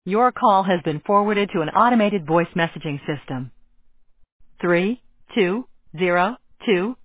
Your call has been forwarded to an automated voice messaging system. 3202